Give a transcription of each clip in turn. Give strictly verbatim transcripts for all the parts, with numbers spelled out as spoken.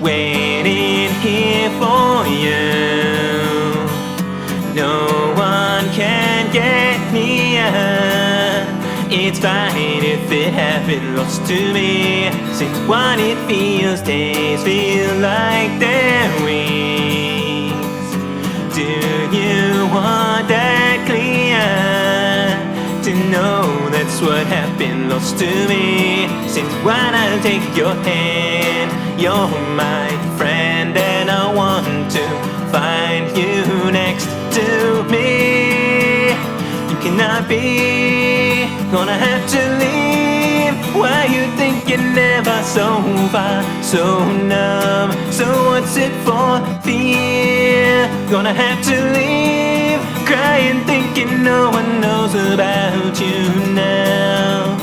waiting here for you. No one can get near. It's fine if it happened lost to me, since what it feels, days feel like they're weeks. Do you want that clear? To know that's what happened lost to me, since when I take your hand, you're my friend, and I want to find you next to me. You cannot be, gonna have to leave. Why you think you're never so far, so numb? So what's it for? Fear, gonna have to leave. Crying, thinking no one knows about you now.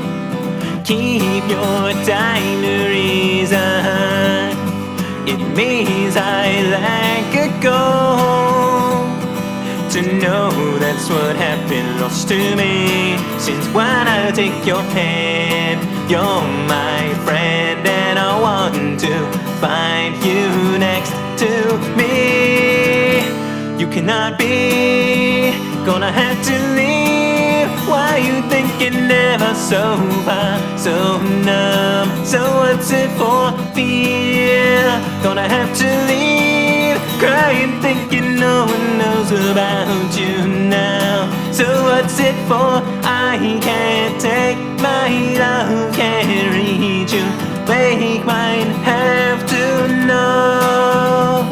Keep your diaries on. It means I let it go. To know that's what happened lost to me, since when I take your hand, you're my friend, and I want to find you next to me. You cannot be, gonna have to leave. Why you think you're never so far, so numb? So what's it for? Fear, gonna have to leave. Crying, thinking no one knows about you now. So what's it for? I can't take my love, can't reach you. Make mine have to know.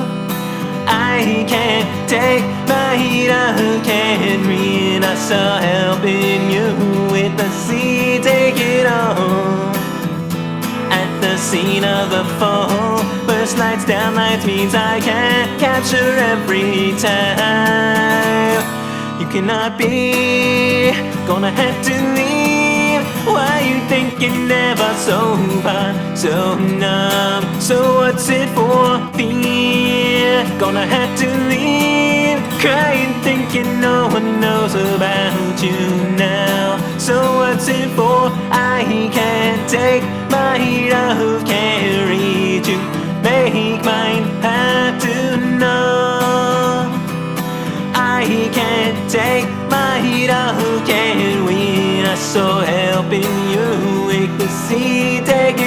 I can't take my love, can't read. I saw helping you with the sea, take it on. At the scene of the fall, first lights down, lights means I can't capture every time. You cannot be, gonna have to leave. Why you think you're never so far, so numb? So what's it for? Fear, gonna have to leave. Crying, thinking no one knows about you now. So what's it for? I can't take my love, can't reach you. Make mine have to know. I can't take my love, can't win. I saw helping you with the sea, take